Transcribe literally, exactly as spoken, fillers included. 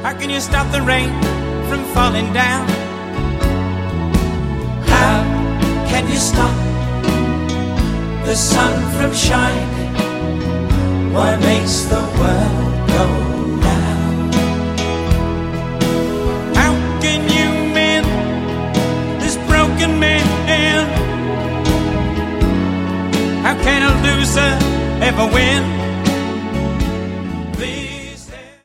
How can you stop the rain from falling down? How can you stop the sun from shining? What makes the world go round? How can you mend this broken man? How can a loser ever win?